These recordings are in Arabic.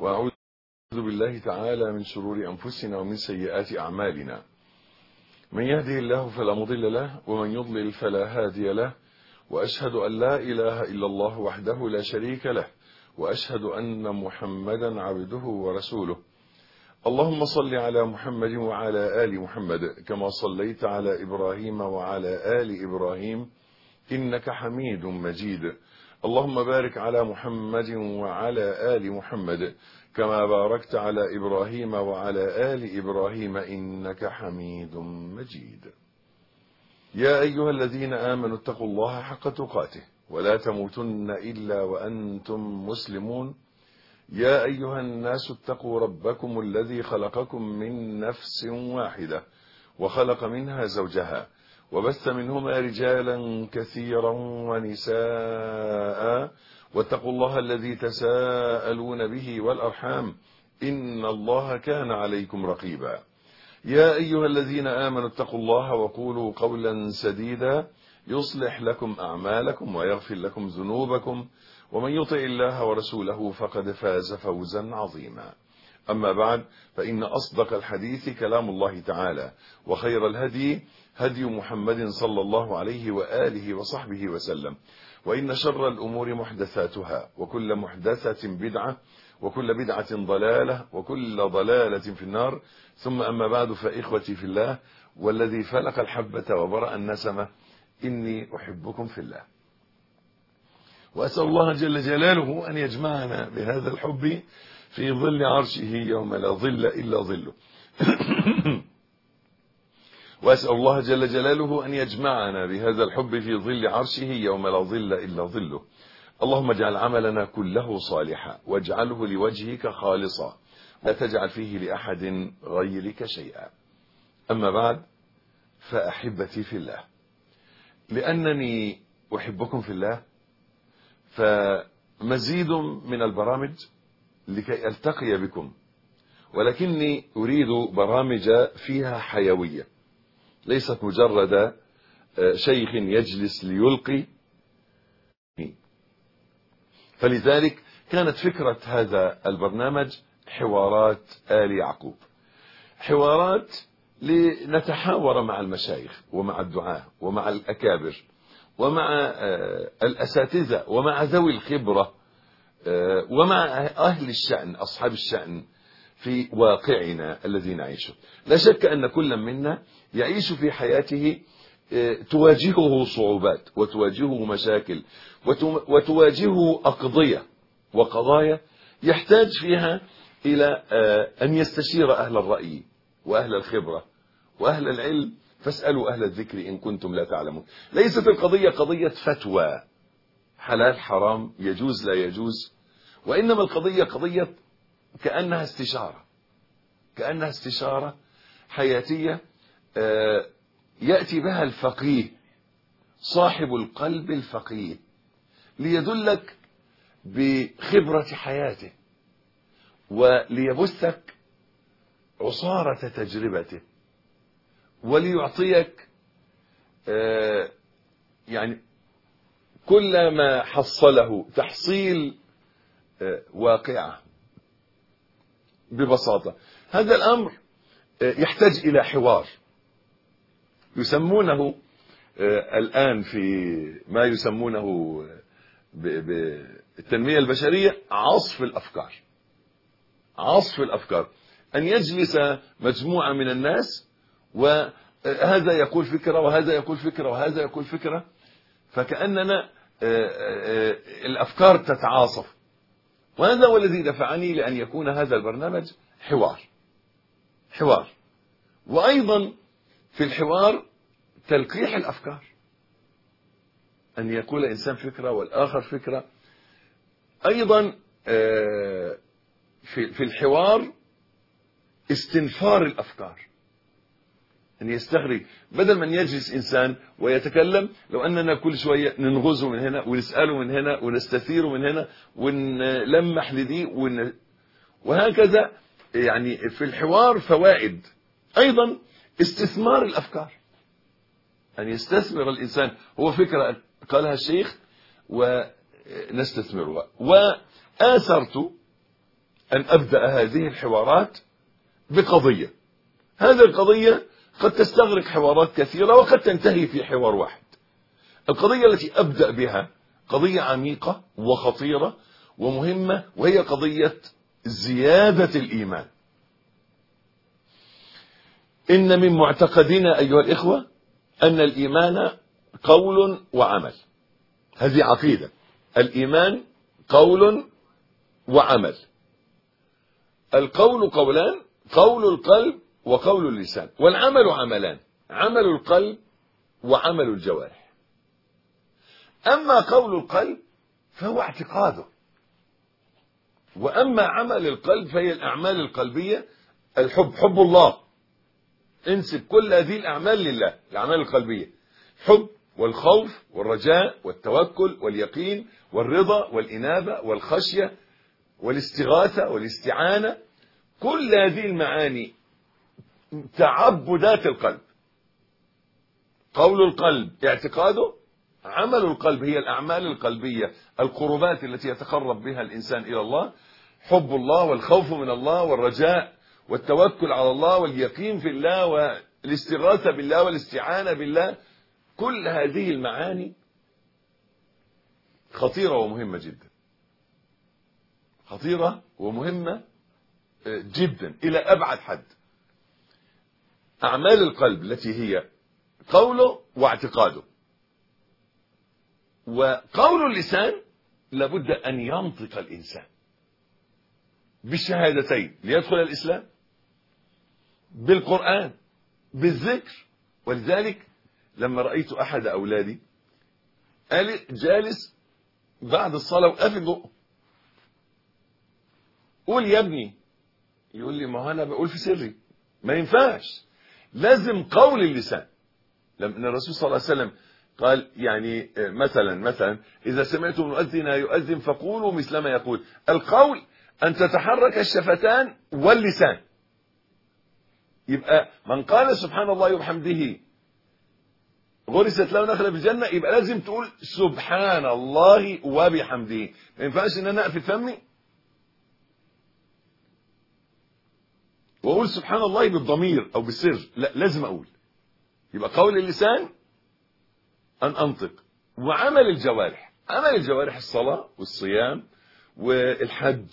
وأعوذ بالله تعالى من شرور أنفسنا ومن سيئات أعمالنا. من يهده الله فلا مضل له ومن يضلل فلا هادي له، وأشهد أن لا إله إلا الله وحده لا شريك له، وأشهد أن محمدا عبده ورسوله. اللهم صل على محمد وعلى آل محمد كما صليت على إبراهيم وعلى آل إبراهيم إنك حميد مجيد. اللهم بارك على محمد وعلى آل محمد كما باركت على إبراهيم وعلى آل إبراهيم إنك حميد مجيد. يا أيها الذين آمنوا اتقوا الله حق تقاته ولا تموتن إلا وأنتم مسلمون. يا أيها الناس اتقوا ربكم الذي خلقكم من نفس واحدة وخلق منها زوجها وبث منهما رجالا كثيرا ونساء، واتقوا الله الذي تساءلون به والأرحام إن الله كان عليكم رقيبا. يا أيها الذين آمنوا اتقوا الله وقولوا قولا سديدا يصلح لكم أعمالكم ويغفر لكم ذنوبكم، ومن يطع الله ورسوله فقد فاز فوزا عظيما. أما بعد، فإن أصدق الحديث كلام الله تعالى، وخير الهدي هدي محمد صلى الله عليه وآله وصحبه وسلم، وإن شر الأمور محدثاتها، وكل محدثة بدعة، وكل بدعة ضلالة، وكل ضلالة في النار. ثم أما بعد، فإخوتي في الله والذي فلق الحبة وبرأ النسمة، إني أحبكم في الله، وأسأل الله جل جلاله أن يجمعنا بهذا الحب في ظل عرشه يوم لا ظل إلا ظله. وأسأل الله جل جلاله أن يجمعنا بهذا الحب في ظل عرشه يوم لا ظل إلا ظله. اللهم اجعل عملنا كله صالحا واجعله لوجهك خالصا، لا تجعل فيه لأحد غيرك شيئا. أما بعد، فأحبتي في الله، لأنني أحبكم في الله، فمزيد من البرامج لكي ألتقي بكم، ولكني أريد برامج فيها حيوية، ليست مجرد شيخ يجلس ليلقي. فلذلك كانت فكرة هذا البرنامج حوارات آل يعقوب، حوارات لنتحاور مع المشايخ ومع الدعاة ومع الأكابر ومع الأساتذة ومع ذوي الخبرة ومع أهل الشأن أصحاب الشأن في واقعنا الذي نعيشه. لا شك أن كل منا يعيش في حياته تواجهه صعوبات وتواجهه مشاكل وتواجهه أقضية وقضايا يحتاج فيها إلى أن يستشير أهل الرأي وأهل الخبرة وأهل العلم، فاسألوا أهل الذكر إن كنتم لا تعلمون. ليست القضية قضية فتوى حلال حرام يجوز لا يجوز، وإنما القضية قضية كأنها استشارة حياتية يأتي بها الفقيه صاحب القلب الفقيه ليدلك بخبرة حياته وليبثك عصارة تجربته وليعطيك يعني كل ما حصله تحصيل واقعة ببساطة. هذا الأمر يحتاج إلى حوار يسمونه الآن في ما يسمونه بالتنمية البشرية عصف الأفكار. أن يجلس مجموعة من الناس وهذا يقول فكرة وهذا يقول فكرة وهذا يقول فكرة، فكأننا الأفكار تتعاصف. وهذا هو الذي دفعني لأن يكون هذا البرنامج حوار، وأيضا في الحوار تلقيح الأفكار، أن يقول إنسان فكرة والآخر فكرة. أيضا في الحوار استنفار الأفكار، أن يستخرج، بدل من يجلس إنسان ويتكلم، لو أننا كل شوية ننغزه من هنا ونسأله من هنا ونستثيره من هنا ونلمح لدي وهكذا. يعني في الحوار فوائد. أيضا استثمار الأفكار، أن يستثمر الإنسان، هو فكرة قالها الشيخ ونستثمرها. وآثرت أن أبدأ هذه الحوارات بقضية. هذه القضية قد تستغرق حوارات كثيرة وقد تنتهي في حوار واحد. القضية التي أبدأ بها قضية عميقة وخطيرة ومهمة، وهي قضية زيادة الإيمان. إن من معتقدنا أيها الإخوة أن الإيمان قول وعمل. هذه عقيدة. الإيمان قول وعمل. القول قولان: قول القلب وقول اللسان، والعمل عملان: عمل القلب وعمل الجوارح. أما قول القلب فهو اعتقاده، وأما عمل القلب فهي الأعمال القلبية. حب الله، انسب كل هذه الأعمال لله، الأعمال القلبية: حب والخوف والرجاء والتوكل واليقين والرضا والإنابة والخشية والاستغاثة والاستعانة. كل هذه المعاني تعبدات القلب. قول القلب اعتقاده، عمل القلب هي الأعمال القلبية، القربات التي يتقرب بها الإنسان إلى الله: حب الله والخوف من الله والرجاء والتوكل على الله واليقين في الله والاستغاثة بالله والاستعانة بالله. كل هذه المعاني خطيرة ومهمة جدا، خطيرة ومهمة جدا إلى أبعد حد. أعمال القلب التي هي قوله واعتقاده، وقول اللسان لابد أن ينطق الإنسان بالشهادتين ليدخل الإسلام، بالقرآن، بالذكر. ولذلك لما رأيت أحد أولادي قال جالس بعد الصلاة وقافل بقه: قول يا ابني. يقول لي: ما هو أنا بقول في سري. ما ينفعش، لازم قول اللسان. لما الرسول صلى الله عليه وسلم قال يعني مثلا إذا سمعتم المؤذن يؤذن فقولوا مثل ما يقول. القول أن تتحرك الشفتان واللسان. يبقى من قال سبحان الله وبحمده غرست له نخلة في الجنة، يبقى لازم تقول سبحان الله وبحمده. ما ينفعش ان انا اقفل فمي واقول سبحان الله بالضمير او بالسر، لا، لازم اقول. يبقى قول اللسان ان انطق، وعمل الجوارح. عمل الجوارح الصلاة والصيام والحج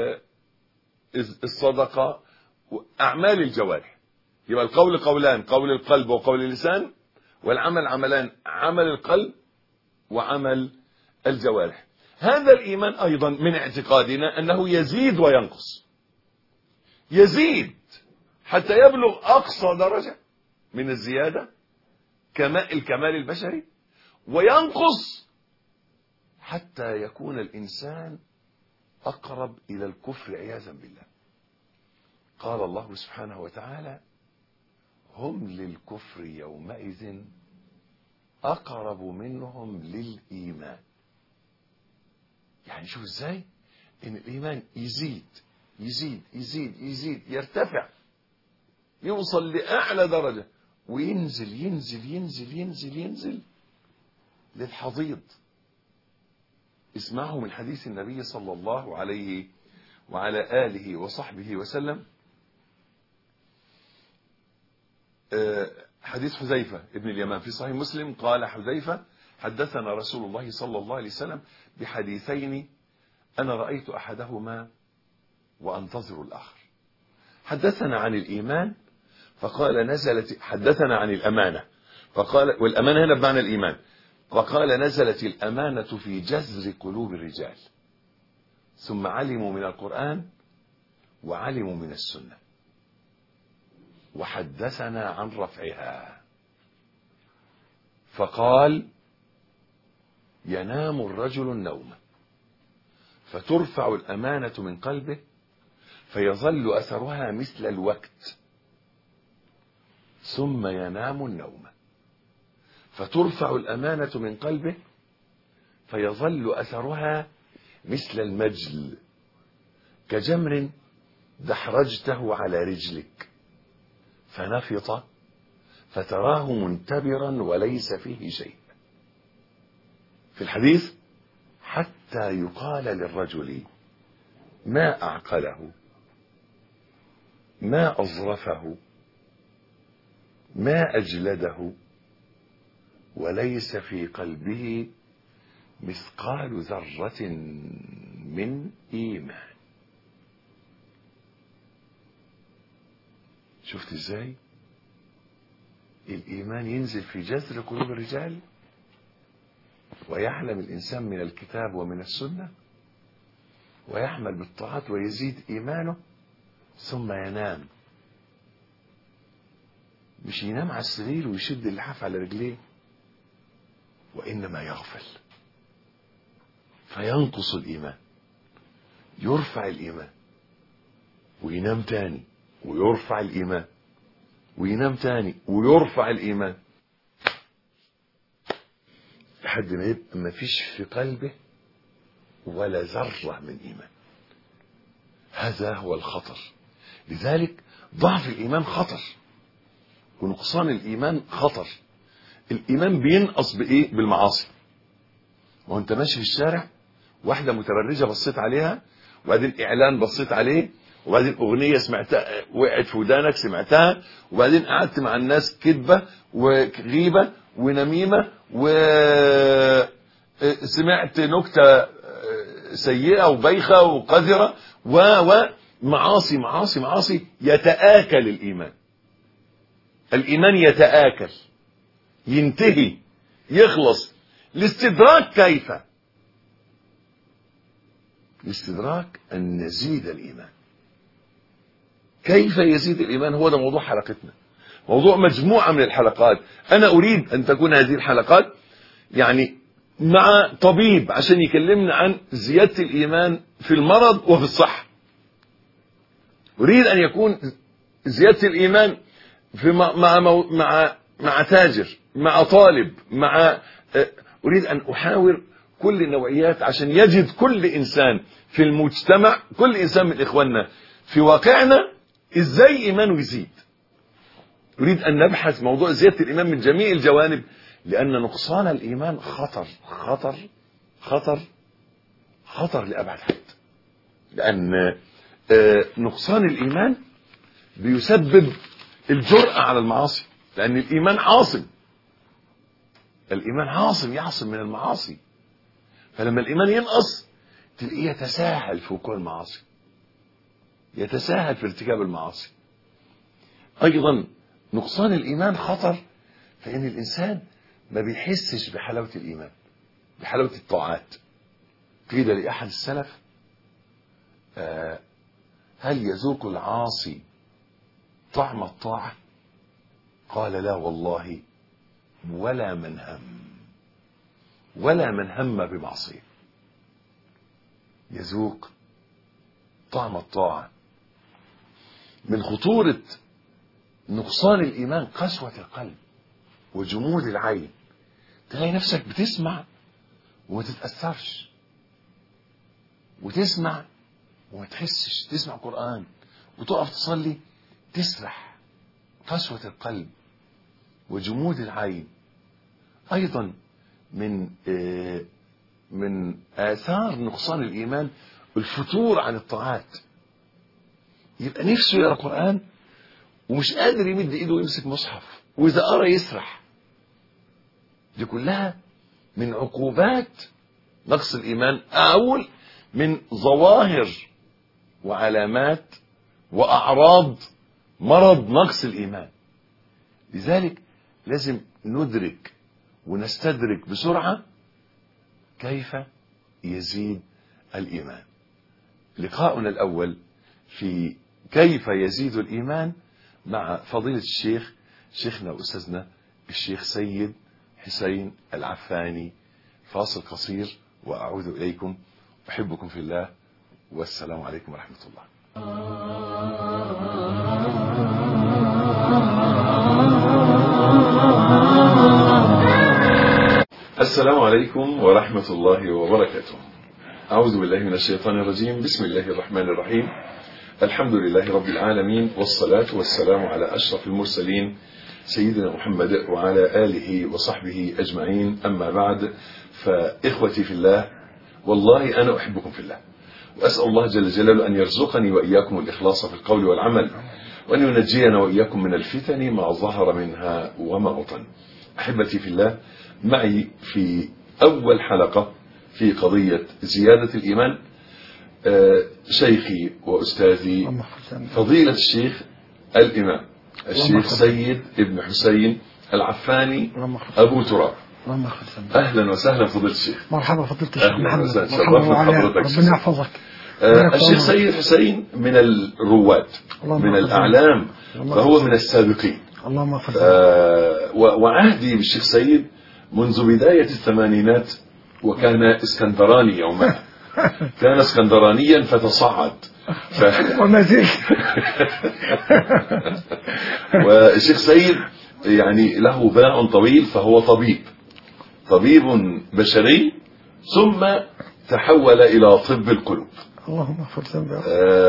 والصدقة وأعمال الجوارح. يبقى القول قولان: قول القلب وقول اللسان، والعمل عملان: عمل القلب وعمل الجوارح. هذا الإيمان أيضا من اعتقادنا أنه يزيد وينقص. يزيد حتى يبلغ أقصى درجة من الزيادة الكمال البشري، وينقص حتى يكون الإنسان أقرب إلى الكفر عياذا بالله. قال الله سبحانه وتعالى: هم للكفر يومئذ أقرب منهم للإيمان. يعني شوف ازاي ان الإيمان يزيد يزيد يزيد يزيد، يرتفع، يوصل لأعلى درجة، وينزل ينزل ينزل ينزل ينزل للحضيض. اسمعوا من حديث النبي صلى الله عليه وعلى آله وصحبه وسلم، حديث حذيفة ابن اليمان في صحيح مسلم. قال حذيفة: حدثنا رسول الله صلى الله عليه وسلم بحديثين أنا رأيت أحدهما وأنتظر الآخر. حدثنا عن الإيمان فقال نزلت، حدثنا عن الأمانة فقال، والأمانة هنا بمعنى الإيمان، وقال نزلت الأمانة في جذر قلوب الرجال ثم علموا من القرآن وعلموا من السنة. وحدثنا عن رفعها فقال: ينام الرجل النوم فترفع الأمانة من قلبه فيظل أثرها مثل الوقت، ثم ينام النوم فترفع الأمانة من قلبه فيظل أثرها مثل المجل كجمر دحرجته على رجلك فنفط فتراه منتبرا وليس فيه شيء. في الحديث: حتى يقال للرجل ما أعقله، ما أظرفه، ما أجلده، وليس في قلبه مثقال ذرة من إيمان. شفت ازاي الإيمان ينزل في جذر قلوب الرجال، ويعلم الإنسان من الكتاب ومن السنة، ويعمل بالطاعات ويزيد إيمانه، ثم ينام. مش ينام على السرير ويشد اللحاف على رجليه، وإنما يغفل فينقص الإيمان، يرفع الإيمان وينام تاني، ويرفع الإيمان وينام تاني، ويرفع الإيمان، لحد ما يبقى ما فيش في قلبه ولا ذرة من إيمان. هذا هو الخطر. لذلك ضعف الإيمان خطر، ونقصان الإيمان خطر. الإيمان بينقص بإيه؟ بالمعاصي. وانت ماشي في الشارع، واحدة متبرجة بصيت عليها، وبعدين إعلان بصيت عليه، وبعدين أغنية سمعتها وقعت في ودانك سمعتها، وبعدين قعدت مع الناس كذبة وغيبة ونميمة، وسمعت نكتة سيئة وبيخة وقذرة ومعاصي معاصي معاصي. يتآكل الإيمان. الإيمان يتآكل، ينتهي، يخلص. الاستدراك كيف؟ الاستدراك أن يزيد الإيمان. كيف يزيد الإيمان؟ هو ده موضوع حلقتنا، موضوع مجموعة من الحلقات. أنا أريد أن تكون هذه الحلقات يعني مع طبيب عشان يكلمنا عن زيادة الإيمان في المرض وفي الصحة. أريد أن يكون زيادة الإيمان في مع تاجر، مع طالب، أريد أن أحاور كل النوعيات عشان يجد كل إنسان في المجتمع، كل إنسان من إخواننا في واقعنا إزاي إيمانه يزيد. أريد أن نبحث موضوع زيادة الإيمان من جميع الجوانب، لأن نقصان الإيمان خطر خطر خطر خطر لأبعد حد. لأن نقصان الإيمان بيسبب الجرأة على المعاصي، لأن الإيمان عاصم. الإيمان عاصم، يعصم من المعاصي. فلما الإيمان ينقص تلاقيه يتساهل في وقوع المعاصي، يتساهل في ارتكاب المعاصي. أيضا نقصان الإيمان خطر، فإن الإنسان ما بيحسش بحلاوة الإيمان، بحلاوة الطاعات. قيل لأحد السلف: هل يذوق العاصي طعم الطاعة؟ قال: لا والله، ولا من هم بمعصية يذوق طعم الطاعة. من خطورة نقصان الإيمان قسوة القلب وجمود العين. تلاقي نفسك بتسمع وما تتأثرش، وتسمع وما تحسش. تسمع قرآن وتقف تصلي تسرح. قسوة القلب وجمود العين. أيضا من آثار نقصان الإيمان الفتور عن الطاعات. يبقى نفسه يقرأ قرآن ومش قادر يمد إيده ويمسك مصحف، وإذا قرأ يسرح. دي كلها من عقوبات نقص الإيمان، أقول من ظواهر وعلامات وأعراض مرض نقص الإيمان. لذلك لازم ندرك ونستدرك بسرعة كيف يزيد الإيمان. لقاؤنا الأول في كيف يزيد الإيمان مع فضيلة الشيخ، شيخنا وأستاذنا الشيخ سيد حسين العفاني. فاصل قصير وأعود إليكم. أحبكم في الله، والسلام عليكم ورحمة الله. السلام عليكم ورحمة الله وبركاته. أعوذ بالله من الشيطان الرجيم. بسم الله الرحمن الرحيم. الحمد لله رب العالمين، والصلاة والسلام على أشرف المرسلين سيدنا محمد وعلى آله وصحبه أجمعين. أما بعد، فإخوتي في الله، والله أنا أحبكم في الله، وأسأل الله جل جلاله أن يرزقني وإياكم الإخلاص في القول والعمل، وأن ينجينا وإياكم من الفتن ما ظهر منها وما بطن. أحبتي في الله، معي في أول حلقة في قضية زيادة الإيمان شيخي وأستاذي فضيلة الشيخ الإمام الشيخ سيد ابن حسين العفاني أبو تراب. أهلا وسهلا فضيلة الشيخ. مرحبا فضيلة الشيخ محمد. شرفنا حضرتك. ربنا يحفظك. الشيخ سيد حسين من الرواد، من الأعلام، فهو من السابقين. اللهم اغفر وعهدي بالشيخ سيد منذ بداية الثمانينات، وكان اسكندراني يومها. كان اسكندرانيا فتصعد وما زلت. والشيخ سيد يعني له باع طويل، فهو طبيب بشري، ثم تحول إلى طب القلوب. اللهم اغفر ذنبه.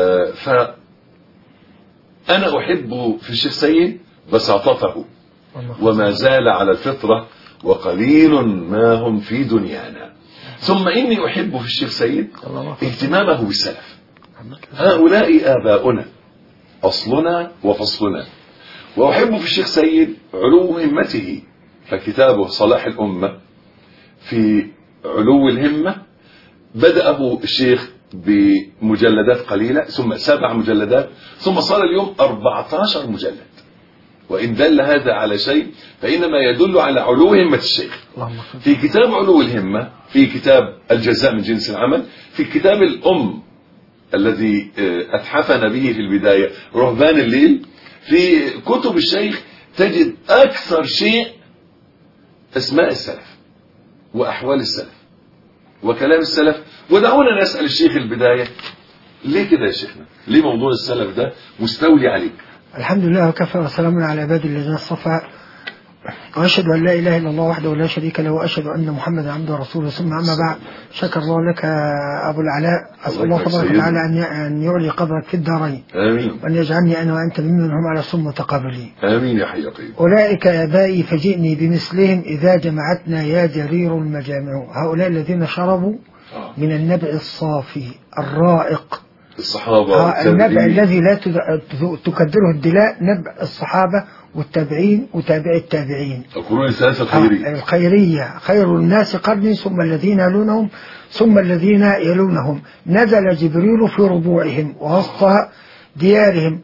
فأنا أحب في الشيخ سيد بساطته، وما زال على الفطرة، وقليل ما هم في دنيانا. ثم إني أحب في الشيخ سيد اهتمامه بالسلف. هؤلاء آباؤنا، أصلنا وفصلنا. وأحب في الشيخ سيد علو همته، فكتابه صلاح الأمة في علو الهمة بدأه الشيخ بمجلدات قليلة، ثم 7 مجلدات، ثم صار اليوم 14 مجلد. وإن دل هذا على شيء فإنما يدل على علو همة الشيخ. في كتاب علو الهمة، في كتاب الجزاء من جنس العمل، في كتاب الأم الذي أتحفنا به في البداية رهبان الليل، في كتب الشيخ تجد أكثر شيء أسماء السلف وأحوال السلف وكلام السلف. ودعونا نسأل الشيخ البداية، ليه كده يا شيخنا؟ ليه موضوع السلف ده مستولي عليك؟ الحمد لله وكفى وسلام على عباد الذين اصطفى، وأشهد أن لا إله إلا الله وحده لا شريك له، وأشهد أن محمدا عبده ورسوله. ثم أما بعد، شكر الله لك أبو العلاء. أسأل الله تبارك وتعالى أن يعلي قدرك في الدارين، آمين، وأن يجعلني أنا وأنت ممن هم على الصم متقابلين. آمين يا حي يا قيوم. أولئك آبائي فجئني بمثلهم إذا جمعتنا يا جرير المجامع. هؤلاء الذين شربوا من النبع الصافي الرائق، الصحابة، النبع الذي لا تكدره الدلاء، نبع الصحابة والتابعين وتابع التابعين، القرون الثلاثة الخيرية. الخيرية، خير الناس قرني ثم الذين يلونهم ثم الذين يلونهم. نزل جبريل في ربوعهم ووسط ديارهم،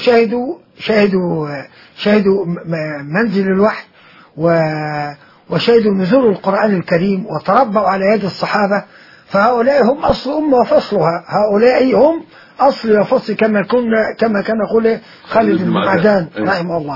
وشهدوا منزل الوحي، وشهدوا نزول القرآن الكريم، وتربوا على يد الصحابة. فهؤلاء هم أصل أمة وفصلها، هؤلاء هم أصل وفصل، كما كان يقول خالد بن معدان رحمه الله.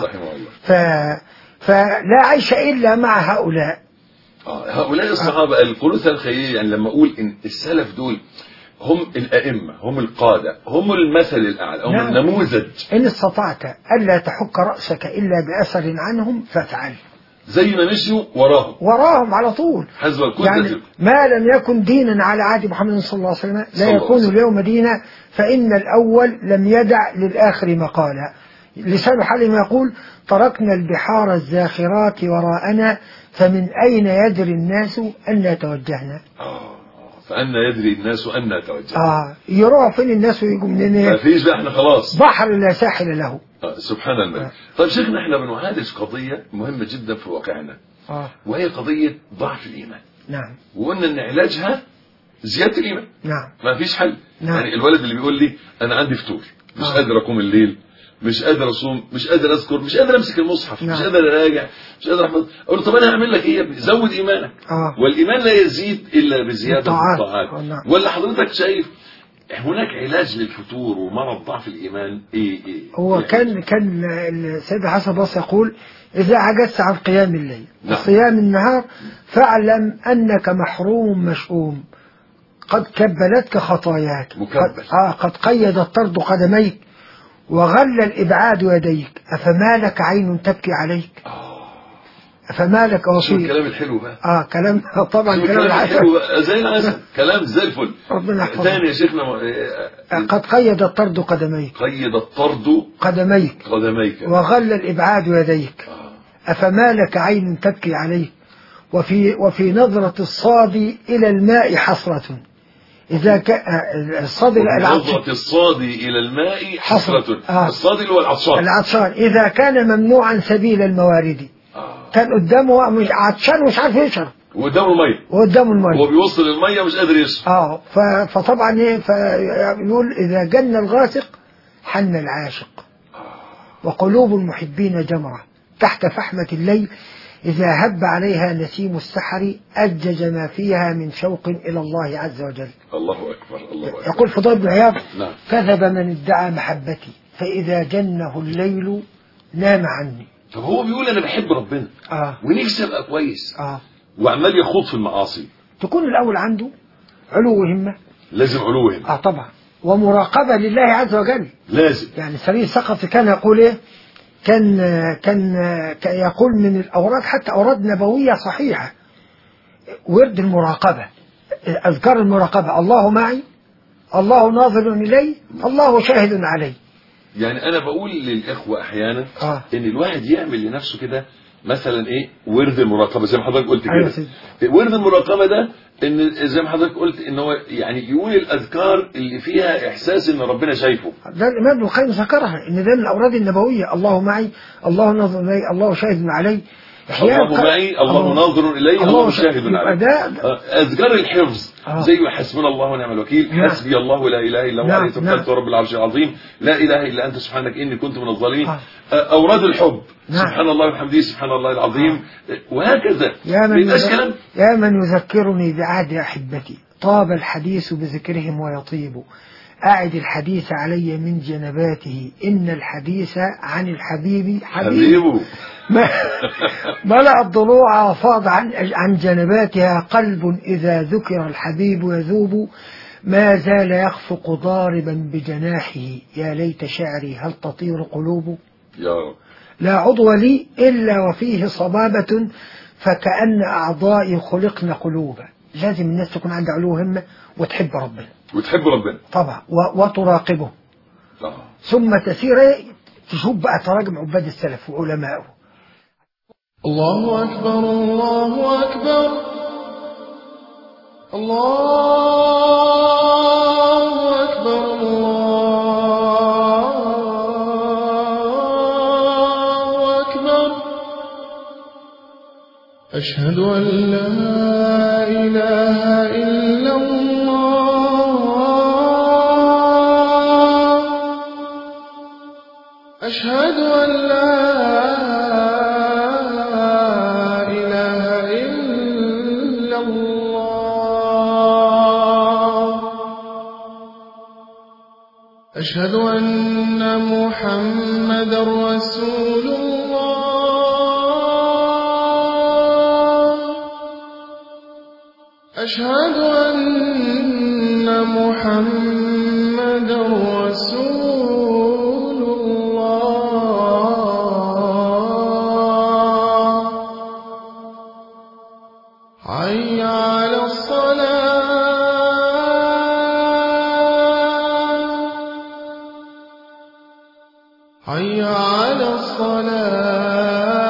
فلا عيش إلا مع هؤلاء. هؤلاء الصحابة القرون الخيرية. يعني لما أقول إن السلف دول هم الأئمة، هم القادة، هم المثل الأعلى، هم النموذج. إن استطعت ألا تحك رأسك إلا بأثر عنهم فافعل. زي ما مشيوا وراهم على طول، حزب الكتب. يعني ما لم يكن دينا على عهد محمد صلى الله عليه وسلم لا يكون اليوم دينا، فإن الأول لم يدع للآخر مقالا. لسان حالهم يقول: تركنا البحار الزاخرات وراءنا، فمن أين يدري الناس أن توجهنا. فأنا يدري الناس أن توجهنا. يروح فين الناس ويجوا منين؟ ما فيش بقى، احنا خلاص بحر لا ساحل له. سبحان الملك. طيب شيخنا، احنا بنعالج قضية مهمة جدا في واقعنا، وهي قضية ضعف الإيمان. نعم. وقلنا ان علاجها زيادة الإيمان. نعم. ما فيش حل. نعم. يعني الولد اللي بيقول لي أنا عندي فتور، مش قادر أقوم الليل، مش قادر أصوم، مش قادر أذكر، مش قادر أمسك المصحف، نعم. مش قادر أراجع، مش قادر أحفظ. أقول له طب أنا هعمل لك إيه يا ابني؟ زود إيمانك. والإيمان لا يزيد إلا بزيادة الطاعات. نعم. ولا حضرتك شايف هناك علاج للفتور ومرض ضعف الإيمان؟ إيه هو كان السيد حسن البصري يقول: إذا عجزت عن قيام الليل وصيام النهار فاعلم أنك محروم مشؤوم، قد كبلتك خطاياك، قد قيد الطرد قدميك وغل الإبعاد يديك، أفما لك عين تبكي عليك؟ أفما لك شو الكلام الحلو بقى؟ كلام طبعا كلام الحلو زي العسل، كلام زي الفل. ربنا يحفظك. ثاني يا شيخنا، قد قيد الطرد قدميك، قيد الطرد قدميك وغل الإبعاد يديك، أفما لك عين تبكي عليك؟ وفي نظرة الصاد إلى الماء حسرة، إذا كان الصاد نظرة الصاد إلى الماء حسرة. الصاد اللي هو العطشان إذا كان ممنوعا سبيل الموارد، كان قدامه مش عطشان ومش عارف يشرب، وقدامه المية، هو بيوصل المية مش قادر يشرب. فطبعا ايه، فيقول إذا جن الغاسق حن العاشق، وقلوب المحبين جمرة تحت فحمة الليل، إذا هب عليها نسيم السحر أجج ما فيها من شوق إلى الله عز وجل. الله أكبر الله أكبر. يقول فضيل بن عياض: كذب من ادعى محبتي فإذا جنه الليل نام عني. طب هو بيقول أنا بحب ربنا ونفسي أبقى كويس وعمال يخوض في المعاصي. تكون الأول عنده علو همة، لازم علو همة طبعا، ومراقبة لله عز وجل لازم. يعني سري الثقفي كان يقول إيه، كان يقول من الأوراد حتى أوراد نبوية صحيحة، ورد المراقبة، أذكار المراقبة: الله معي، الله ناظر إلي، الله شاهد علي. يعني أنا بقول للإخوة أحيانا إن الواحد يعمل لنفسه كده مثلا إيه ورد المراقبة زي ما حضرتك قلت كده. ورد المراقبة ده إن زي ما حضرتك قلت إن هو يعني يقول الأذكار اللي فيها إحساس إن ربنا شايفه. ده الإمام ابن القيم ذكرها إن ده من الأوراد النبوية: الله معي، الله ناظر إلي، الله شاهد علي. الله معي، الله ناظر إلي، الله شاهد علي. أذكار الحفظ زي حسبنا الله ونعم الوكيل، حسبي الله لا إله إلا هو عليه توكلت ورب العرش العظيم، لا إله إلا أنت سبحانك إني كنت من الظالمين. أوراد الحب: سبحان الله وبحمده، سبحان الله العظيم، وهكذا. يا من يذكرني بعهد أحبتي، طاب الحديث بذكرهم ويطيب، أعد الحديث علي من جنباته، إن الحديث عن الحبيب حبيب. ملأ الضلوع وفاض عن جنباتها، قلب إذا ذكر الحبيب يذوب، ما زال يخفق ضاربا بجناحه، يا ليت شعري هل تطير قلوب. يا رب. لا عضو لي إلا وفيه صبابة، فكأن أعضائي خلقن قلوبا. لازم الناس تكون عندها علو همة وتحب ربنا طبعا وتراقبه ثم تسير تشوف بقى تراجم عباد السلف وعلمائه. الله أكبر الله أكبر الله أكبر الله أكبر. أشهد أن لا إله إلا الله، أشهد أن لا أشهد أن محمدا رسول الله، أشهد أن محمدا رسول الله. حي على الصلاة، حي على الصلاة.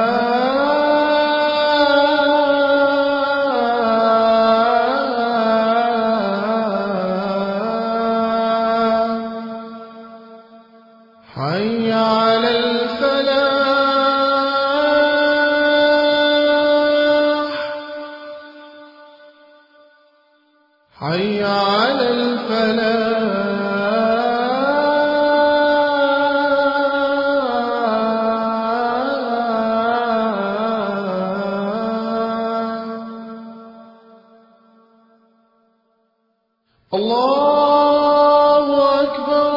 حي على الفلاح، حي على الفلاح. الله أكبر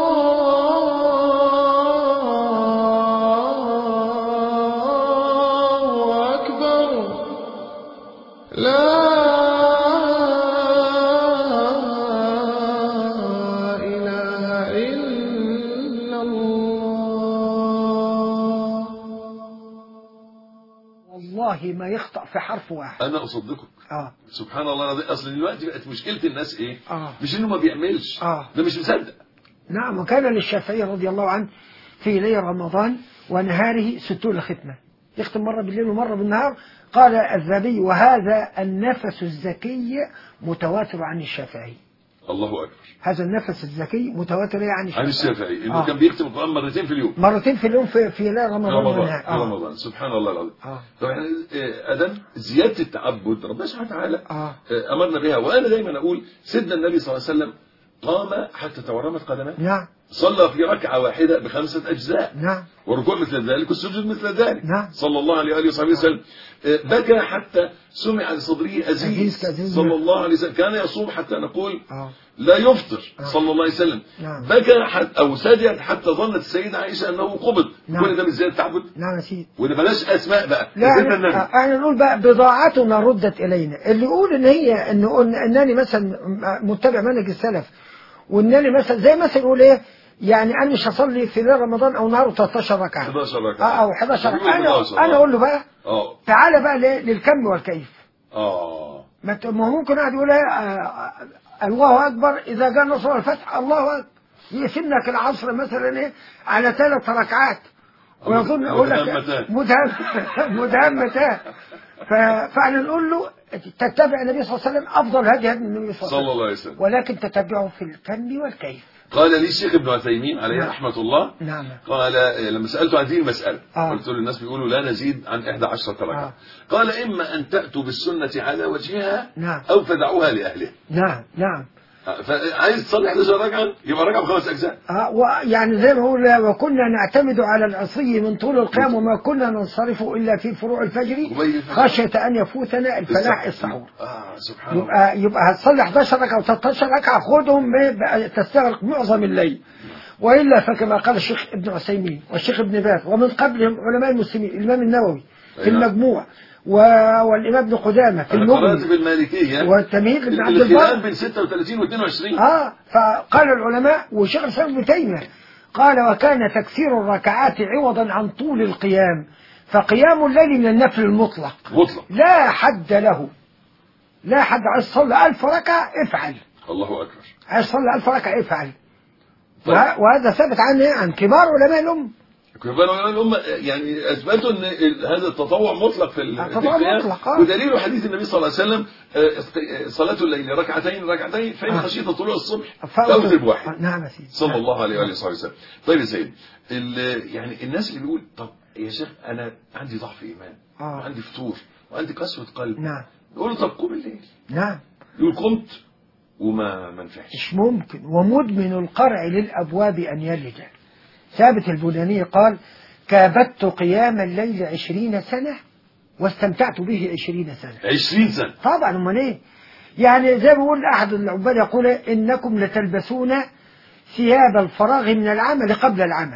الله أكبر. لا إله إلا الله. والله ما يخطأ في حرف واحد. أنا أصدقك. سبحان الله العظيم. أصل دلوقتي بقت مشكلة الناس إيه؟ مش إنه ما بيعملش، ده مش مصدق. نعم. وكان للشافعي رضي الله عنه في ليل رمضان ونهاره 60 ختمة، يختم مرة بالليل ومرة بالنهار. قال الذهبي: وهذا النفس الزكي متواتر عن الشافعي. الله أكبر. هذا النفس الزكي متواتر يعني عن الشافعي إنه كان بيختم القرآن مرتين في اليوم. مرتين في اليوم في ليلة رمضان. في رمضان. سبحان الله العظيم. طبعا أذن زيادة التعبد ربنا سبحانه وتعالى أمرنا بها. وأنا دايما أقول سيدنا النبي صلى الله عليه وسلم قام حتى تورمت قدمه. نعم. صلى في ركعة واحدة ب5 أجزاء. نعم. والركوع مثل ذلك والسجود مثل ذلك. نعم. صلى الله عليه وآله وصحبه وسلم. بكى حتى سمع لصدره أزيز. صلى الله عليه وسلم. كان يصوم حتى نقول لا يفطر صلى الله عليه وسلم. بكى حتى أو سجد حتى ظنت السيدة عائشة أنه قبض. كل ده من زيادة التعبد. نعم يا سيدي. وده بلاش أسماء بقى. لا احنا نقول بقى بضاعتنا ردت إلينا. اللي يقول إن هي إنني مثلا متبع منهج السلف، وإنني مثلا زي مثلا يقول إيه يعني أنا مش هصلي في ليل رمضان أو نهاره 13 ركعة 11 ركعة أو 11 ركعة. أنا أقول له بقى تعالى بقى للكم والكيف. ما ممكن واحد يقول الله أكبر إذا جاء نصر الفتح، الله أكبر يسنك العصر مثلا إيه على 3 ركعات ويظن يقول لك مدهمتان. فاحنا نقول له تتبع النبي صلى الله عليه وسلم أفضل هدي النبي صلى الله عليه وسلم، ولكن تتبعه في الكم والكيف. قال لي الشيخ ابن عثيمين عليه رحمة الله. نعم. قال لما سألته عن هذه المسألة قلت له الناس بيقولوا لا نزيد عن 11 ركعة. قال إما أن تأتوا بالسنة على وجهها أو تدعوها لأهلها. نعم نعم. عايز تصلي 11 ركعة يبقى ركعة ب5 أجزاء. يعني زي ما بقول وكنا نعتمد على العصي من طول القيام وما كنا ننصرف إلا في فروع الفجر خشية أن يفوتنا الفلاح السحور. سبحان الله. يبقى هتصلي 11 ركعة و 13 ركعة خدهم تستغرق معظم الليل. وإلا فكما قال الشيخ ابن عثيمين والشيخ ابن باز ومن قبلهم علماء المسلمين الإمام النووي في المجموع والإمام ابن قدامة في المغني في المالكية والتمهيد ابن عبد البر الخلاف بين 36 و 22. فقال العلماء وشيخ الإسلام ابن تيمية قال وكان تكثير الركعات عوضا عن طول القيام، فقيام الليل من النفل المطلق لا حد له، لا حد. عايز تصلي 1000 ركعة افعل. الله أكبر. عايز تصلي 1000 ركعة افعل. وهذا ثبت عن كبار علماء الأمة. كبار الأمة يعني أثبتوا أن هذا التطوع مطلق في القيام. ودليل حديث النبي صلى الله عليه وسلم صلاة الليل ركعتين فإن خشيت طلوع الصبح فأوتر بواحد. نعم يا سيدي. صلى الله عليه وآله وسلم. طيب يا سيدي يعني الناس اللي بيقول طب يا شيخ أنا عندي ضعف إيمان وعندي فتور وعندي قسوة قلب. نعم. يقولوا طب قم الليل. نعم. يقول قمت وما نفعش. مش ممكن. ومدمن القرع للأبواب أن يلج. ثابت البناني قال كابدت قيام الليل 20 سنة واستمتعت به 20 سنة. 20 سنة طبعا. امال ايه يعني زي ما بيقول أحد العباد يقول إنكم لتلبسون ثياب الفراغ من العمل قبل العمل.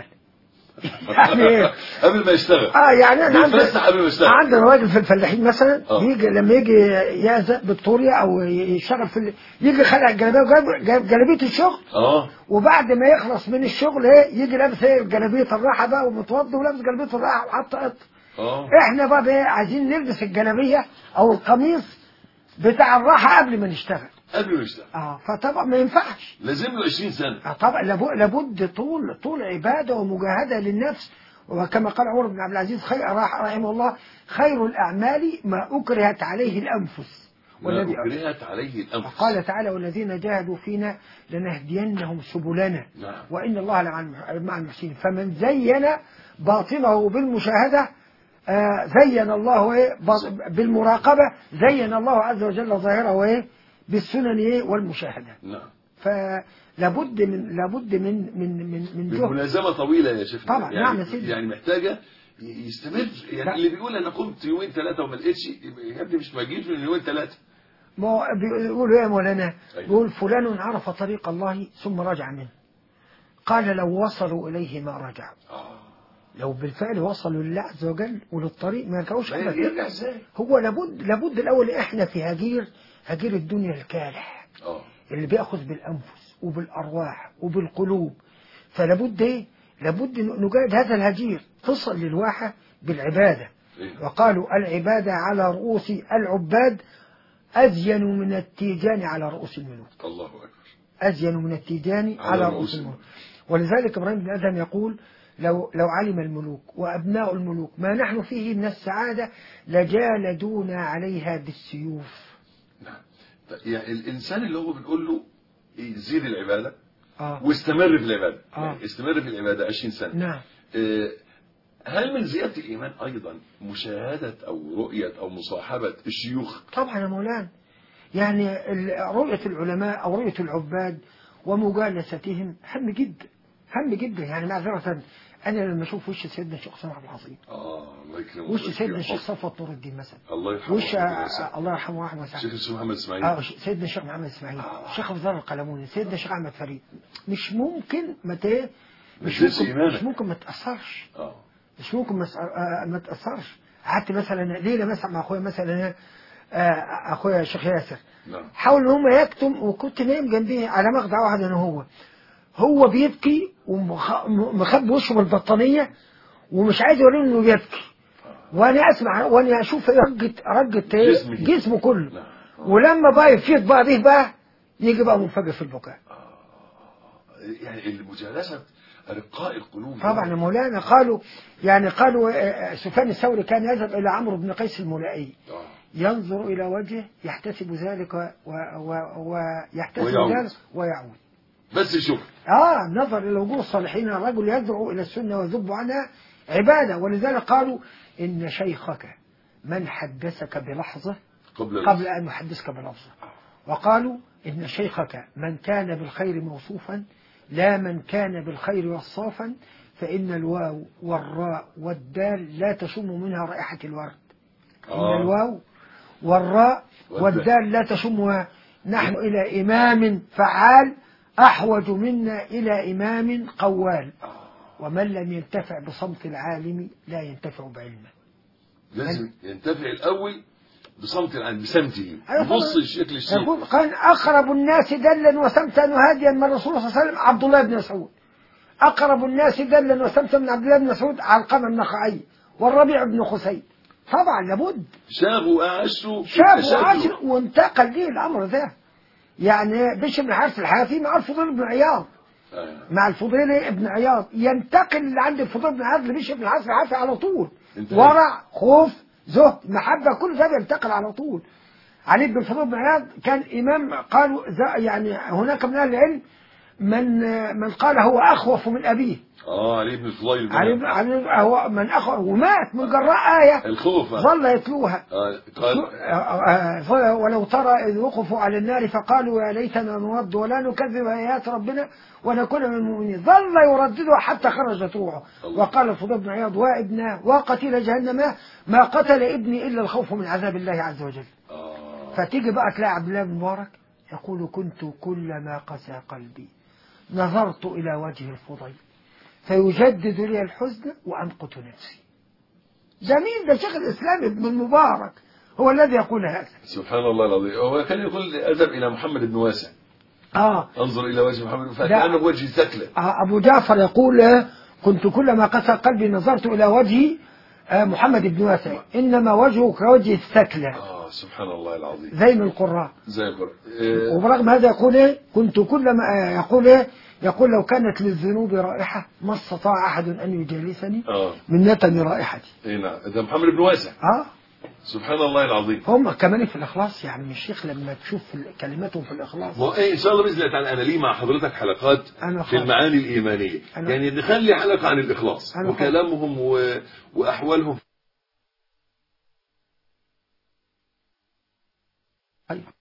يعني قبل ما يشتغل. يعني أنا عندنا راجل في الفلاحين مثلا يجي لما يجي يأذى بالطورية أو يشتغل يجي خلع الجلابية وجايب جلابية الشغل. وبعد ما يخلص من الشغل يجي لابس جلابية الراحة بقى ومتوضي ولابس جلابية الراحة وحط قط. احنا بقى عايزين نلبس الجلابية أو القميص بتاع الراحة قبل ما نشتغل. فطبعا ما ينفعش. لازم له 20 سنة. طبعا لابد طول عبادة ومجاهدة للنفس. وكما قال عمر بن عبد العزيز رحمه الله خير الأعمال ما أكرهت عليه الأنفس. قال تعالى والذين جاهدوا فينا لنهدينهم سبلنا وإن الله مع المحسنين. فمن زين باطنه بالمشاهدة زين الله بالمراقبة زين الله عز وجل ظاهره بالسنن والمشاهدة. فلابد من جهد. الملازمة طويلة يا شيخ. طبعا. نعم يا سيدي. يعني محتاجة يستمر. يعني اللي بيقول انا قمت يومين 3 وما لقيتش يا ابني مش مجيش من يومين 3. ما بيقولوا يا مولانا بيقول فلان عرف طريق الله ثم رجع منه. قال لو وصلوا إليه ما رجعوا. لو بالفعل وصلوا لله عز وجل وللطريق ما يرجعوش يرجع ازاي؟ هو لابد الأول احنا في هجير الدنيا الكالح اللي بيأخذ بالأنفس وبالأرواح وبالقلوب. فلابد لابد نجاهد هذا الهجير تصل للواحة بالعبادة. وقالوا العبادة على رؤوس العباد أزين من التيجان على رؤوس الملوك. الله أكبر. أزين من التيجان على رؤوس الملوك. ولذلك إبراهيم بن آدم يقول لو علم الملوك وأبناء الملوك ما نحن فيه من السعادة لجالدونا عليها بالسيوف. يعني الإنسان اللي هو بنقول له زيد العبادة آه. واستمر في العبادة. آه. يعني استمر في العبادة 20 سنة. نعم. هل من زيادة الإيمان أيضا مشاهدة أو رؤية أو مصاحبة الشيوخ؟ طبعا يا مولانا، يعني رؤية العلماء أو رؤية العباد ومجالستهم هم جدا، هم جدا. يعني معذرة أنا لما أشوف وش سيدنا الشيخ صلاح العظيم، الله يكرمه، وش سيدنا الشيخ صفوت نور الدين مثلا، الله يرحمه، وش الله يرحمه ورحمه واسعة، الشيخ محمد إسماعيل، سيدنا الشيخ محمد إسماعيل، الشيخ أبو ذر القلموني، سيدنا الشيخ أحمد فريد، مش ممكن مش ممكن ما تأثرش. مش ممكن ما تأثرش. قعدت مثلا ليلة مثلا مع أخويا مثلا أخويا الشيخ ياسر، حاول إن هم يكتم، وكنت نايم جنبيه على مخدع واحد أنا هو بيبكي ومخبي وشه بالبطانية ومش عايز يوريني إنه بيبكي، وأنا أسمع وأنا أشوف رجت جسمه كله. ولما بقى يفيض بقى به بقى يجي بقى منفجر في البكاء. يعني المجالسة رقاء القلوب. طبعا يا مولانا، قالوا سفيان الثوري كان يذهب إلى عمرو بن قيس الملائي ينظر إلى وجهه يحتسب ذلك ويحتسب ذلك ويعود. بس يشوف نظر إلى وجوه الصالحين، الرجل يدعو إلى السنة ويذب عنها عبادة. ولذلك قالوا إن شيخك من حدثك بلحظة قبل أن يحدثك بلحظة. وقالوا إن شيخك من كان بالخير موصوفا لا من كان بالخير وصافا، فإن الواو والراء والدال لا تشم منها رائحة الورد. إن الواو والراء والدال لا تشمها. نحن إلى إمام فعال أحوج منا إلى إمام قوال، ومن لم ينتفع بصمت العالم لا ينتفع بعلمه. لازم ينتفع الأول بصمت العالم، بسمته، يبص الشكل الشيء. يقول كان أقرب الناس دلا وسمتا وهاديا من الرسول صلى الله عليه وسلم عبد الله بن مسعود. أقرب الناس دلا وسمتا من عبد الله بن مسعود علقمة النخعي والربيع بن خثيم. طبعا لابد شافوا وعاشوا وانتقل ليه الأمر ذا. يعني بشر بن حارث الحافي مع الفضيل بن عياض، مع الفضيل بن عياض ينتقل عند الفضيل بن عياض لبشر بن حارث الحافي على طول. ورع، خوف، زهد، محبة، كل ده بينتقل على طول. علي بن الفضيل بن عياض كان إمام، قالوا يعني هناك من أهل العلم من قال هو أخوف من أبيه. علي بن الفضيل علي هو من أخوف، ومات من جراء آية الخوف ظل يتلوها. قال ولو ترى إذ وقفوا على النار فقالوا يا ليتنا نرد ولا نكذب بآيات ربنا ونكون من المؤمنين، ظل يرددها حتى خرجت روحه. وقال الفضيل بن عياض وابناه وقتل جهنم ما قتل ابني إلا الخوف من عذاب الله عز وجل. فتيجي بقى تلاقي عبد الله بن مبارك يقول كنت كلما قسى قلبي نظرت إلى وجه الفضيل فيجدد لي الحزن وأنقت نفسي. جميل، ده شيخ الإسلام ابن المبارك هو الذي يقول هذا. سبحان الله العظيم. هو كان يقول أذهب إلى محمد بن واسع انظر إلى وجه محمد فكأنه وجه ثكلة. أبو جعفر يقول كنت كلما قسى قلبي نظرت إلى وجه محمد بن واسع إنما وجهه كوجه الثكلة. سبحان الله العظيم. زي من القراء. وبرغم هذا يقول كنت كلما يقول لو كانت للذنوب رائحة ما استطاع أحد أن يجالسني من نتن رائحتي. نعم، ده محمد بن واسع. سبحان الله العظيم. هم كمان في الإخلاص، يعني الشيخ لما تشوف كلماتهم في الإخلاص. إن شاء الله بإذن الله تعالى أنا لي مع حضرتك حلقات في المعاني الإيمانية، يعني نخلي حلقة عن الإخلاص وكلامهم وأحوالهم. أيوة.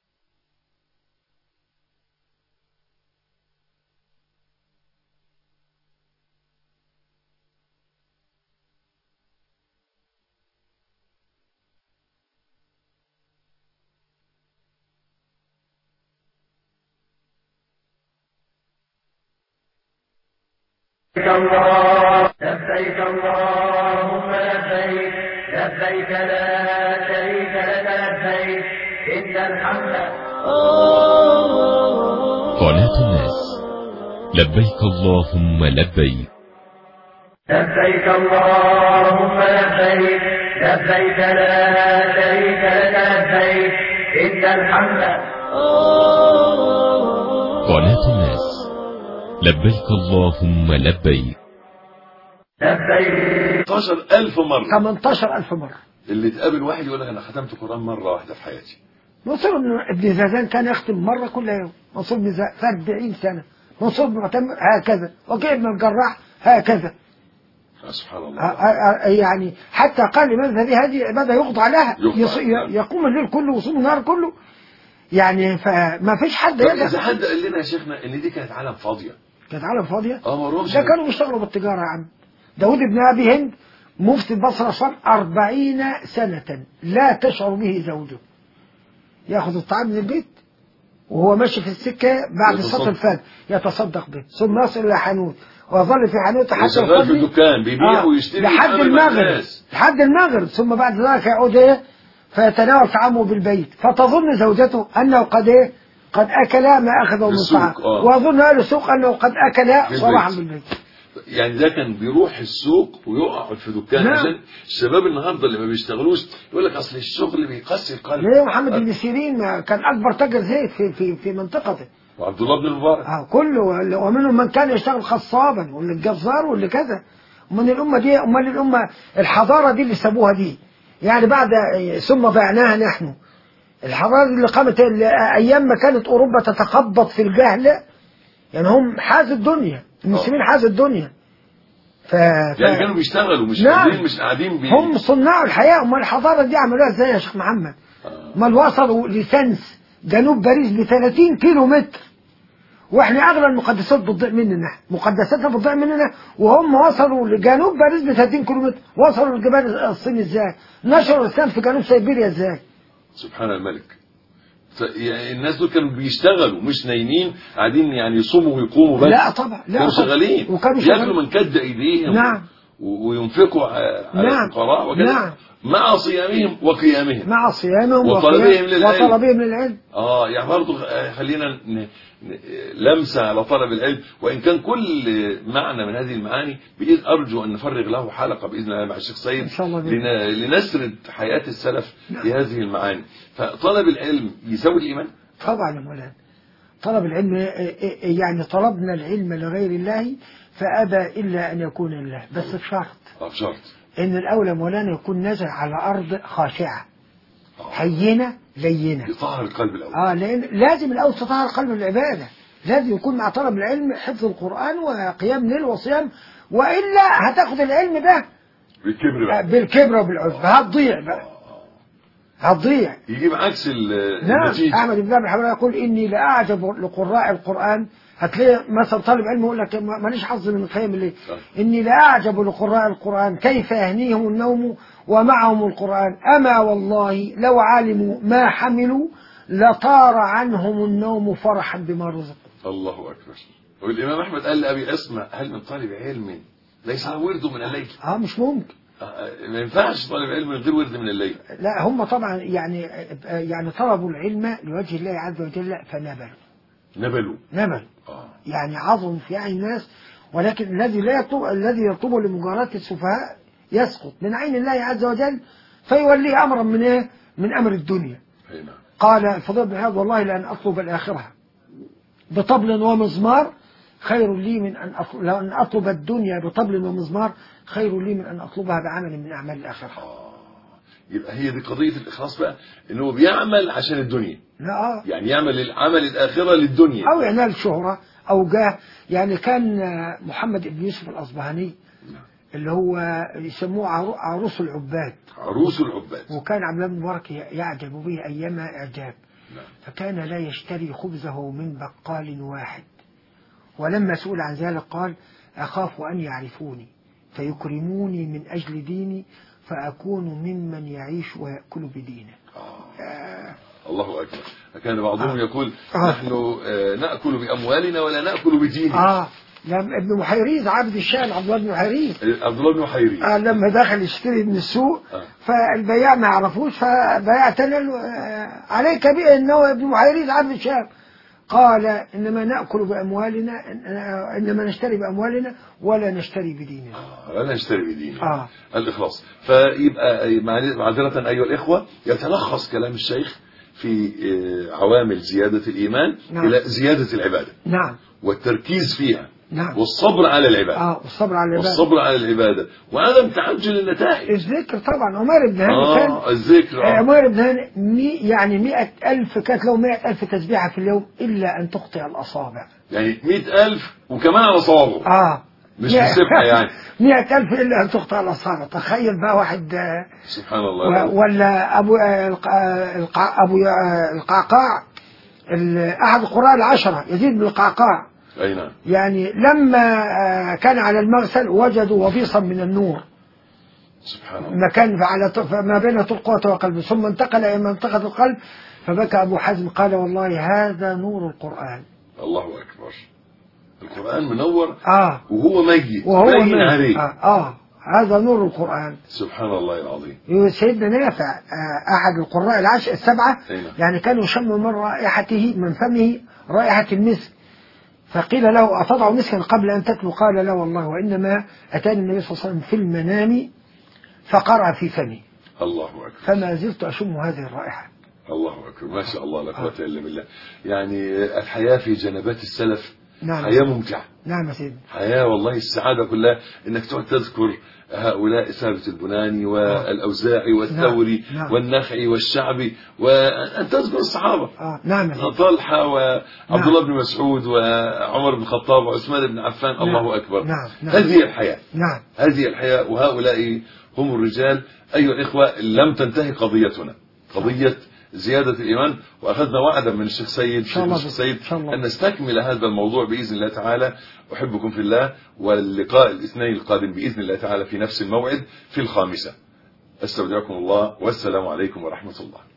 لبيك اللهم لبيك لبيك لا شريك لك لبيك إن الحمد. قناة الناس لبيك اللهم لبيك لبيك اللهم لبيك لبيك لا شريك لك لبيك إن الحمد. قناة الناس لبيك اللهم لبيك. لبيك 18,000 مرة. 18,000 مرة. اللي تقابل واحد يقول لك أنا ختمت القرآن مرة واحدة في حياتي، منصور ابن زازان كان يختم مرة كل يوم. منصور بن زازان في 40 سنة. منصور بن معتمر هكذا. وكيع بن الجراح هكذا. سبحان الله. يعني حتى قال لماذا هذه عبادة يخضع لها، يقوم الليل كله ويصوم النهار كله. يعني فما فيش حد يقدر. إذا حد قال لنا يا شيخنا إن دي كانت عالم فاضية. كانت عالم فاضية؟ ده كانوا بيشتغلوا بالتجارة يا عم. داود بن أبي هند مفتي البصرة صام 40 سنة لا تشعر به زوجه. يأخذ الطعام من البيت وهو ماشي في السكة بعد صلاة الفجر يتصدق به، ثم يصل إلى حانوت ويظل في حانوت حتى يشتغل في الدكان بيبيع ويشتري لحد المغرب ثم بعد ذلك يعود فيتناول طعامه بالبيت، فتظن زوجته أنه قد أكل ما أخذه من طعام، وأظن أهل السوق أنه قد أكل صباحا بالبيت. يعني ده كان بيروح السوق ويقعد في دكان. عشان الشباب النهارده اللي ما بيشتغلوش يقول لك اصل الشغل بيقسي القلب. ليه محمد بن سيرين كان اكبر تاجر زيت في منطقته، وعبد الله بن المبارك كله، ومنهم من كان يشتغل خصابا واللي الجزار واللي كذا. ومن الامه دي، امال الامه الحضاره دي اللي سابوها دي يعني بعد ثم ضيعناها نحن. الحضاره اللي قامت ايام ما كانت اوروبا تتخبط في الجهل، يعني هم حازوا الدنيا، المسلمين حازوا الدنيا. يعني كانوا بيشتغلوا مش قاعدين هم صناع الحياه. امال الحضاره دي عملوها ازاي يا شيخ محمد؟ امال وصلوا لسنس جنوب باريس ب 30 كيلو متر، واحنا اغلى المقدسات بتضيع مننا، مقدساتنا بتضيع مننا، وهم وصلوا لجنوب باريس ب 30 كيلو متر. وصلوا لجبال الصين ازاي؟ نشروا الاسلام في جنوب سيبيريا ازاي؟ سبحان الملك. يعني الناس دول كانوا بيشتغلوا مش نايمين قاعدين يعني يصوموا ويقوموا بس. لا طبعا، لا كانوا شغالين ياكلوا من كد ايديهم. نعم. وينفقوا على الفقراء وكذا. نعم. مع صيامهم وقيامهم. مع صيامهم وطلبهم للعلم. يعني برضه خلينا لمسه على طلب العلم، وان كان كل معنى من هذه المعاني ارجو ان نفرغ له حلقه باذن الله مع الشيخ سيد لنسرد حياه السلف في هذه المعاني. فطلب العلم يساوي الايمان؟ طبعا يا مولانا. طلب العلم يعني طلبنا العلم لغير الله فابى الا ان يكون لله، بس بشرط ان الاولى مولانا يكون نازل على ارض خاشعه هينه لينه يطهر القلب الاول. لان لازم الاول تطهر القلب بالعباده، لازم يكون مع طلب العلم حفظ القران وقيام ليل وصيام، والا هتاخد العلم ده بالكبر وبالعجب، هتضيع يجيب عكس النتيجه. نعم. احمد بن ابي حنبل يقول اني لاعجب لقراء القران. هتلاقي مثلا طالب علم يقول لك ماليش حظ من قيام الليل. اني لاعجب لقراء القران كيف يهنيهم النوم ومعهم القران، اما والله لو علموا ما حملوا لطار عنهم النوم فرحا بما رزقوا. الله اكبر. والامام احمد قال لابي اسمع هل من طالب علم ليس ورد من الليل؟ مش ممكن. ما ينفعش طالب علم من غير ورد من الليل. لا هم طبعا يعني طلبوا العلم لوجه الله عز وجل فنبلوا يعني عظم في عين الناس، ولكن الذي يطلبه لمجاراة السفهاء يسقط من عين الله عز وجل فيوليه امرا من ايه؟ من امر الدنيا. قال الفضيل بن عياض والله لان اطلب الاخره بطبل ومزمار خير لي من أن أطلب الدنيا بطبل ومزمار خير لي من أن أطلبها بعمل من أعمال الآخرة. يبقى هي دي قضية الإخلاص بقى، إنه بيعمل عشان الدنيا. لا يعني يعمل العمل الآخرة للدنيا أو ينال شهرة أو جاه. يعني كان محمد بن يوسف الأصبهاني اللي هو يسموه عروس العباد. وكان عبد الله بن المبارك يعجب به أيما إعجاب. فكان لا يشتري خبزه من بقال واحد، ولما سئل عن ذلك قال أخاف أن يعرفوني فيكرموني من أجل ديني فأكون ممن يعيش ويأكل بدينه. الله أكبر. كان بعضهم يقول نحن نأكل بأموالنا ولا نأكل بديننا. ابن محيريز عبد الشام عبد الله بن محيريز لما دخل يشتري من السوق فالبياع ما يعرفوش، فبياع تاني عليك بأنه ابن محيريز عبد الشام. قال إنما نأكل بأموالنا، إنما نشتري بأموالنا ولا نشتري بديننا. الإخلاص. فيبقى معذرة أيها الإخوة يتلخص كلام الشيخ في عوامل زيادة الإيمان إلى زيادة العبادة. نعم. والتركيز فيها نعم. والصبر على العبادة. والصبر على العبادة. والصبر على العبادة وعدم تعجل النتائج. الذكر طبعا. عمر بن هاني كان الذكر عمر بن هاني يعني 100,000 كانت له 100,000 تسبيحة في اليوم إلا أن تقطع الأصابع. يعني 100,000 وكمان على صوابه. مش بسبحة يعني 100,000 إلا أن تقطع الأصابع. تخيل بقى واحد سبحان الله. ولا أبو القعقاع أحد القراء العشرة يزيد بن القعقاع. أي نعم. يعني لما كان على المغسل وجدوا وبيصا من النور سبحان الله مكان ما بين ترقوة وقلبه، ثم انتقل إلى منطقة القلب فبكى أبو حزم قال والله هذا نور القرآن. الله أكبر. القرآن منور وهو ميت باين عليه. هذا نور القرآن. سبحان الله العظيم. سيدنا نافع أحد القراء السبعة يعني كان يشم من رائحته من فمه رائحة المسك، فقيل له أتضع مسكا قبل أن تتلو؟ قال لا والله وإنما أتاني النبي صلى الله عليه وسلم في المنام فقرأ في فمي. الله أكبر. فما زلت أشم هذه الرائحة. الله أكبر. ما شاء الله لا قوة إلا بالله. يعني الحياة في جنبات السلف حياة ممتعة. نعم يا سيدي. حياة والله السعادة كلها إنك تقعد تذكر هؤلاء ثابت البناني والأوزاعي والثوري والنخعي والشعبي وأن تذكر الصحابة. نعم. طلحة وعبد الله بن مسعود وعمر بن الخطاب وعثمان بن عفان. الله أكبر. هذه الحياة. هذه الحياة وهؤلاء هم الرجال. أيها الإخوة لم تنتهي قضيتنا قضية زيادة الإيمان، وأخذنا وعدا من الشيخ سيد أن نستكمل هذا الموضوع بإذن الله تعالى. أحبكم في الله، واللقاء الاثنين القادم بإذن الله تعالى في نفس الموعد في 5. أستودعكم الله والسلام عليكم ورحمة الله.